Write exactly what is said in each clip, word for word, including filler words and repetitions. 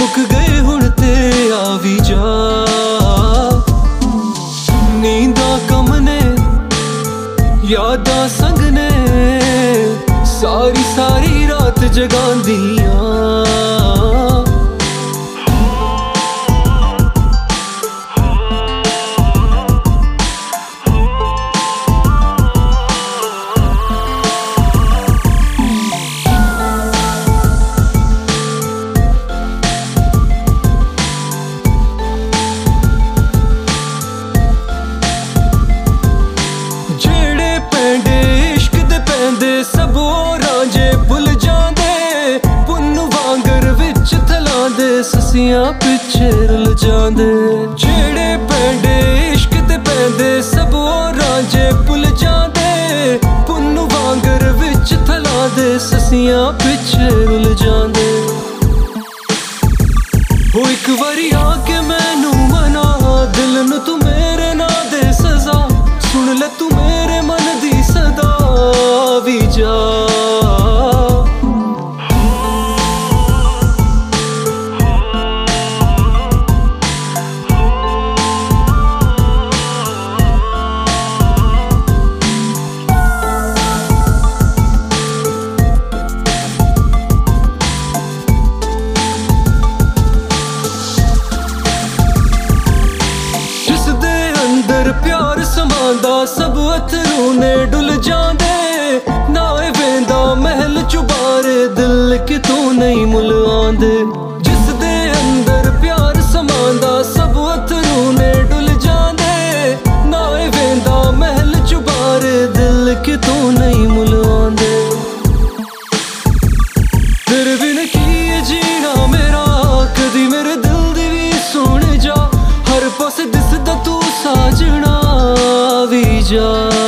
मुक गए हुण ते आ भी जा। नींदा कम ने यादां संग ने सारी सारी रात जगांदियां। सब रांझे भुल जांदे पुन्नू वांगर विच थलांदे ससियां पिछे रुल जांदे। जेड़े पैंडे इश्क ते पैंदे सब रांझे भुल जांदे पुन्नू वांगर विच थलांदे ससियां पिछे रुल जांदे। हो एक वारी आके मैनू मना दिल नू तू मेरे ना दे सजा। सुन ले तू मेरे मन दी सदा भी जा। जिस दे अंदर प्यार समांदा सब अथरू ने डुल जांदे। ना वेंदा महल चुबारे दिल कितों नहीं मुल आंदे। जिस दे अंदर प्यार समांदा सब अथरू ने डुल जांदे। ना वेंदा महल चुबारे दिल कितों नहीं मुल आंदे। तेरे बिन की जीना मेरा कदी मेरे दिल दी भी सुन जा। हर पासे दिसदा तू साजना भी जा।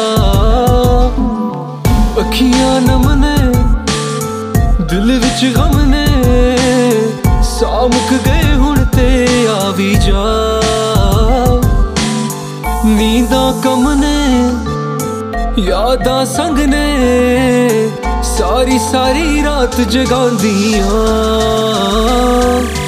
अखियां नम ने दिल विच गम ने सा मुक गए हुण ते आ भी जा। नींदां कम ने यादां संग ने सारी सारी रात जगांदियां।